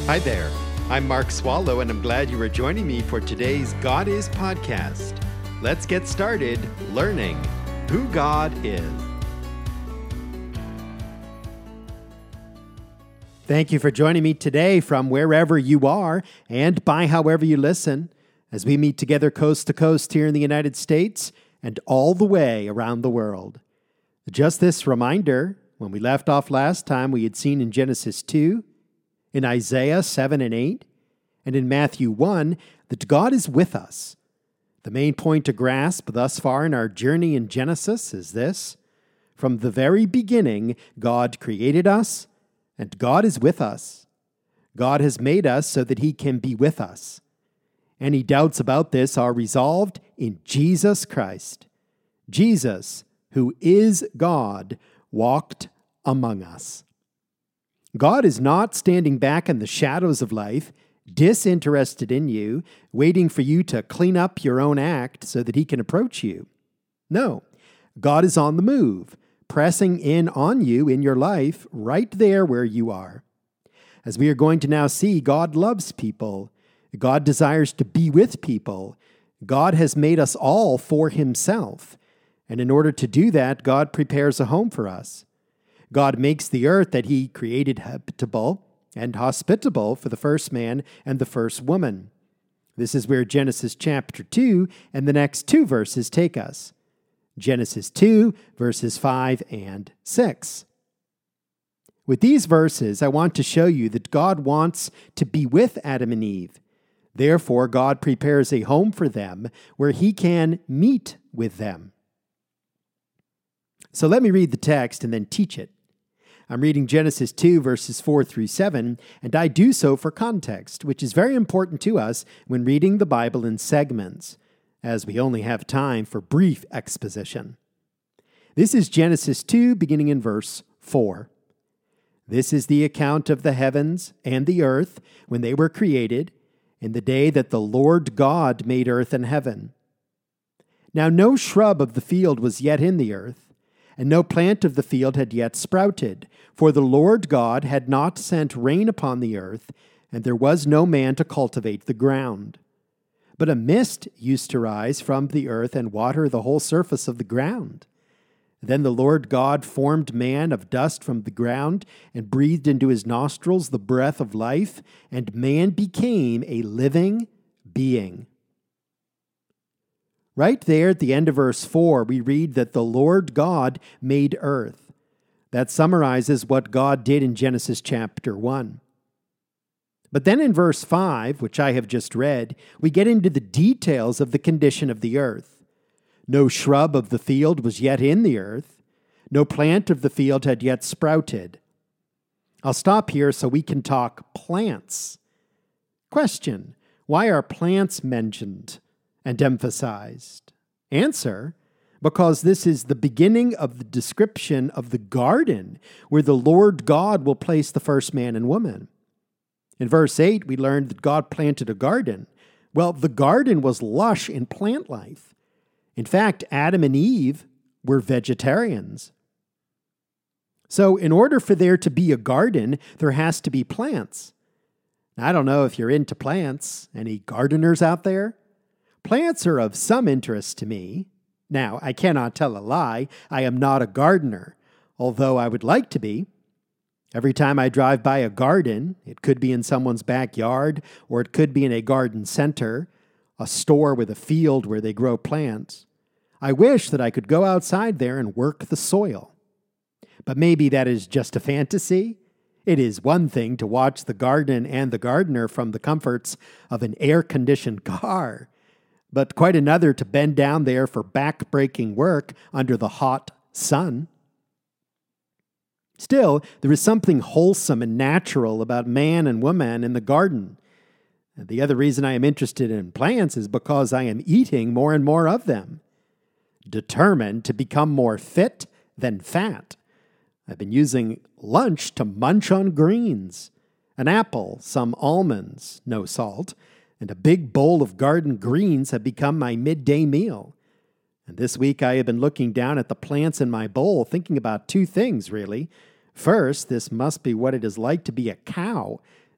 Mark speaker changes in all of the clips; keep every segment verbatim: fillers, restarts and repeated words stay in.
Speaker 1: Hi there. I'm Mark Swallow, and I'm glad you are joining me for today's God Is podcast. Let's get started learning who God is. Thank you for joining me today from wherever you are and by however you listen, as we meet together coast to coast here in the United States and all the way around the world. Just this reminder, when we left off last time, we had seen in Genesis two, in Isaiah seven and eight, and in Matthew one, that God is with us. The main point to grasp thus far in our journey in Genesis is this: from the very beginning, God created us, and God is with us. God has made us so that He can be with us. Any doubts about this are resolved in Jesus Christ. Jesus, who is God, walked among us. God is not standing back in the shadows of life, disinterested in you, waiting for you to clean up your own act so that He can approach you. No, God is on the move, pressing in on you in your life right there where you are. As we are going to now see, God loves people. God desires to be with people. God has made us all for Himself. And in order to do that, God prepares a home for us. God makes the earth that He created habitable and hospitable for the first man and the first woman. This is where Genesis chapter two and the next two verses take us. Genesis two, verses five and six. With these verses, I want to show you that God wants to be with Adam and Eve. Therefore, God prepares a home for them where He can meet with them. So let me read the text and then teach it. I'm reading Genesis two, verses four through seven, and I do so for context, which is very important to us when reading the Bible in segments, as we only have time for brief exposition. This is Genesis two, beginning in verse four. This is the account of the heavens and the earth when they were created, in the day that the Lord God made earth and heaven. Now no shrub of the field was yet in the earth, and no plant of the field had yet sprouted, for the Lord God had not sent rain upon the earth, and there was no man to cultivate the ground. But a mist used to rise from the earth and water the whole surface of the ground. Then the Lord God formed man of dust from the ground and breathed into his nostrils the breath of life, and man became a living being. Right there at the end of verse four, we read that the Lord God made earth. That summarizes what God did in Genesis chapter one. But then in verse five, which I have just read, we get into the details of the condition of the earth. No shrub of the field was yet in the earth. No plant of the field had yet sprouted. I'll stop here so we can talk plants. Question: why are plants mentioned and emphasized? Answer: because this is the beginning of the description of the garden where the Lord God will place the first man and woman. In verse eight, we learned that God planted a garden. Well, the garden was lush in plant life. In fact, Adam and Eve were vegetarians. So in order for there to be a garden, there has to be plants. Now, I don't know if you're into plants. Any gardeners out there? Plants are of some interest to me. Now, I cannot tell a lie. I am not a gardener, although I would like to be. Every time I drive by a garden, it could be in someone's backyard, or it could be in a garden center, a store with a field where they grow plants. I wish that I could go outside there and work the soil. But maybe that is just a fantasy. It is one thing to watch the garden and the gardener from the comforts of an air-conditioned car, but quite another to bend down there for back-breaking work under the hot sun. Still, there is something wholesome and natural about man and woman in the garden. The other reason I am interested in plants is because I am eating more and more of them, determined to become more fit than fat. I've been using lunch to munch on greens, an apple, some almonds, no salt, and a big bowl of garden greens have become my midday meal. And this week I have been looking down at the plants in my bowl, thinking about two things, really. First, this must be what it is like to be a cow,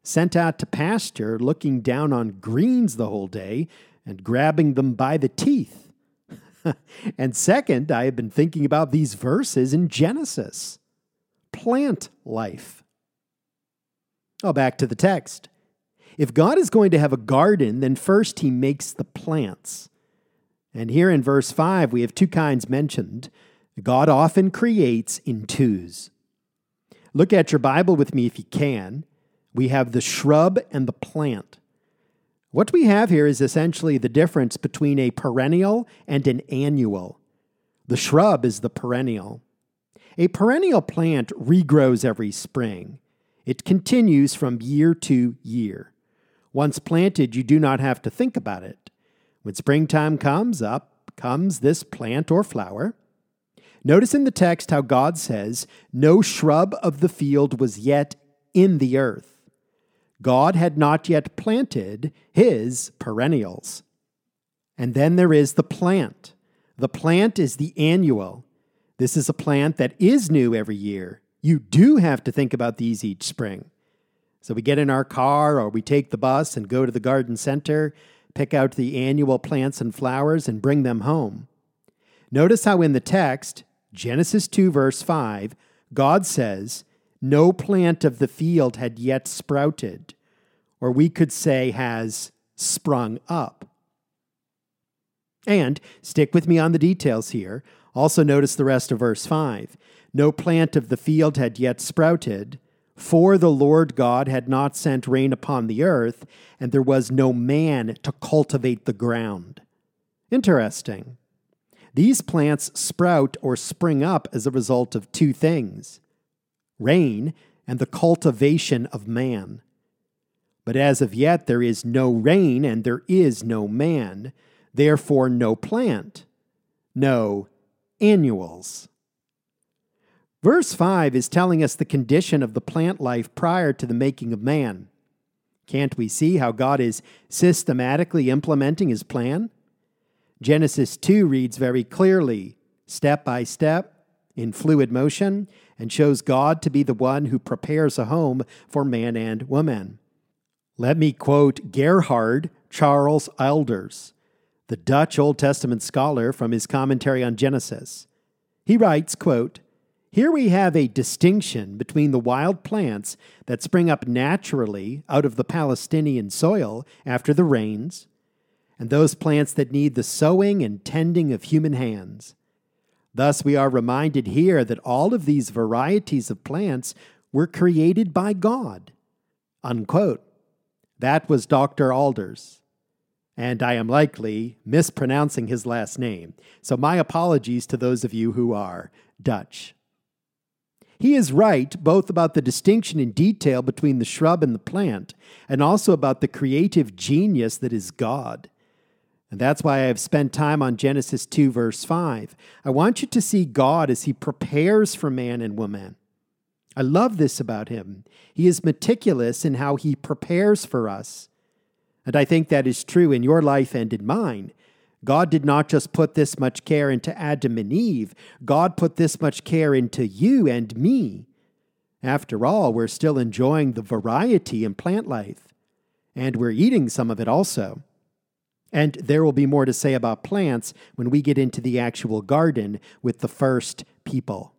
Speaker 1: sent out to pasture, looking down on greens the whole day and grabbing them by the teeth. And second, I have been thinking about these verses in Genesis. Plant life. Oh, back to the text. If God is going to have a garden, then first he makes the plants. And here in verse five, we have two kinds mentioned. God often creates in twos. Look at your Bible with me if you can. We have the shrub and the plant. What we have here is essentially the difference between a perennial and an annual. The shrub is the perennial. A perennial plant regrows every spring. It continues from year to year. Once planted, you do not have to think about it. When springtime comes, up comes this plant or flower. Notice in the text how God says, "No shrub of the field was yet in the earth." God had not yet planted his perennials. And then there is the plant. The plant is the annual. This is a plant that is new every year. You do have to think about these each spring. So we get in our car or we take the bus and go to the garden center, pick out the annual plants and flowers and bring them home. Notice how in the text, Genesis two verse five, God says, "No plant of the field had yet sprouted," or we could say has sprung up. And stick with me on the details here. Also notice the rest of verse five. "No plant of the field had yet sprouted, for the Lord God had not sent rain upon the earth, and there was no man to cultivate the ground." Interesting. These plants sprout or spring up as a result of two things: rain and the cultivation of man. But as of yet there is no rain and there is no man, therefore no plant, no annuals. Verse five is telling us the condition of the plant life prior to the making of man. Can't we see how God is systematically implementing his plan? Genesis two reads very clearly, step by step, in fluid motion, and shows God to be the one who prepares a home for man and woman. Let me quote Gerhard Charles Elders, the Dutch Old Testament scholar, from his commentary on Genesis. He writes, quote, "Here we have a distinction between the wild plants that spring up naturally out of the Palestinian soil after the rains, and those plants that need the sowing and tending of human hands. Thus we are reminded here that all of these varieties of plants were created by God." Unquote. That was Doctor Alders. And I am likely mispronouncing his last name, so my apologies to those of you who are Dutch. He is right both about the distinction in detail between the shrub and the plant, and also about the creative genius that is God. And that's why I have spent time on Genesis two, verse five. I want you to see God as he prepares for man and woman. I love this about him. He is meticulous in how he prepares for us. And I think that is true in your life and in mine. God did not just put this much care into Adam and Eve. God put this much care into you and me. After all, we're still enjoying the variety in plant life. And we're eating some of it also. And there will be more to say about plants when we get into the actual garden with the first people.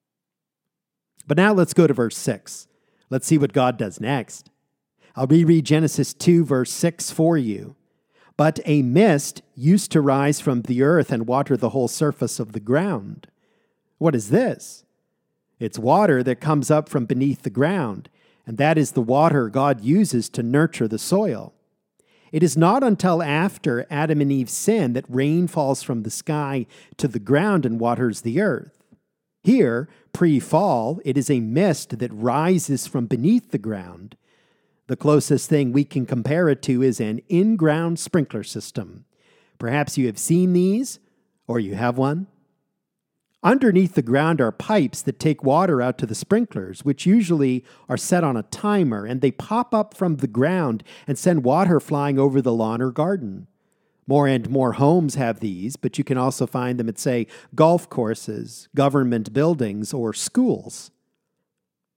Speaker 1: But now let's go to verse six. Let's see what God does next. I'll reread Genesis two, verse six for you. "But a mist used to rise from the earth and water the whole surface of the ground." What is this? It's water that comes up from beneath the ground, and that is the water God uses to nurture the soil. It is not until after Adam and Eve sin that rain falls from the sky to the ground and waters the earth. Here, pre-fall, it is a mist that rises from beneath the ground. The closest thing we can compare it to is an in-ground sprinkler system. Perhaps you have seen these, or you have one. Underneath the ground are pipes that take water out to the sprinklers, which usually are set on a timer, and they pop up from the ground and send water flying over the lawn or garden. More and more homes have these, but you can also find them at, say, golf courses, government buildings, or schools.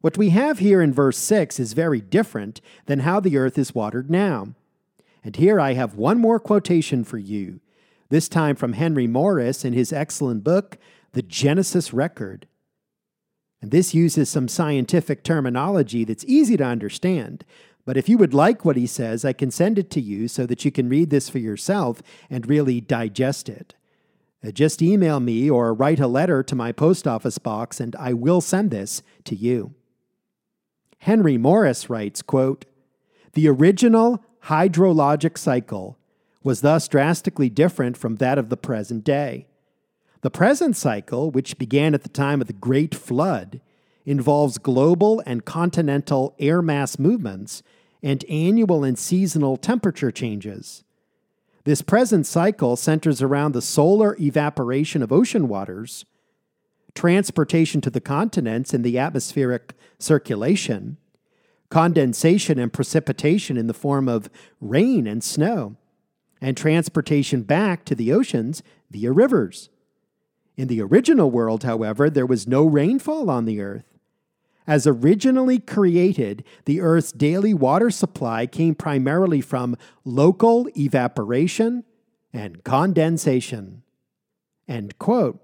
Speaker 1: What we have here in verse six is very different than how the earth is watered now. And here I have one more quotation for you, this time from Henry Morris in his excellent book, The Genesis Record. And this uses some scientific terminology that's easy to understand. But if you would like what he says, I can send it to you so that you can read this for yourself and really digest it. Uh, just email me or write a letter to my post office box and I will send this to you. Henry Morris writes, quote, "The original hydrologic cycle was thus drastically different from that of the present day. The present cycle, which began at the time of the Great Flood, involves global and continental air mass movements and annual and seasonal temperature changes. This present cycle centers around the solar evaporation of ocean waters, transportation to the continents in the atmospheric circulation, condensation and precipitation in the form of rain and snow, and transportation back to the oceans via rivers. In the original world, however, there was no rainfall on the earth. As originally created, the earth's daily water supply came primarily from local evaporation and condensation." End quote.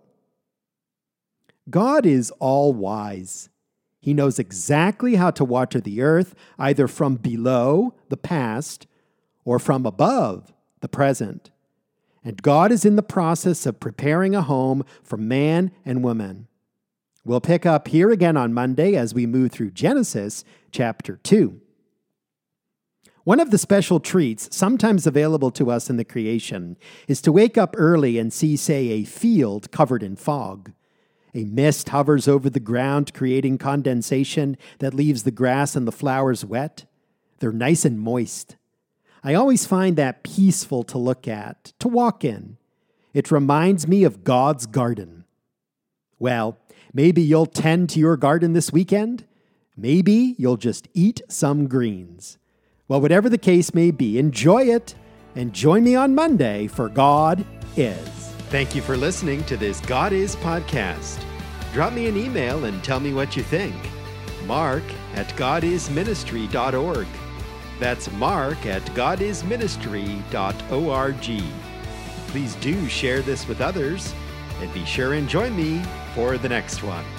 Speaker 1: God is all-wise. He knows exactly how to water the earth, either from below, the past, or from above, the present. And God is in the process of preparing a home for man and woman. We'll pick up here again on Monday as we move through Genesis chapter two. One of the special treats sometimes available to us in the creation is to wake up early and see, say, a field covered in fog. A mist hovers over the ground, creating condensation that leaves the grass and the flowers wet. They're nice and moist. I always find that peaceful to look at, to walk in. It reminds me of God's garden. Well, maybe you'll tend to your garden this weekend. Maybe you'll just eat some greens. Well, whatever the case may be, enjoy it and join me on Monday for God Is. Thank you for listening to this God Is podcast. Drop me an email and tell me what you think. Mark at god is ministry dot org. That's Mark at god is ministry dot org. Please do share this with others, and be sure and join me for the next one.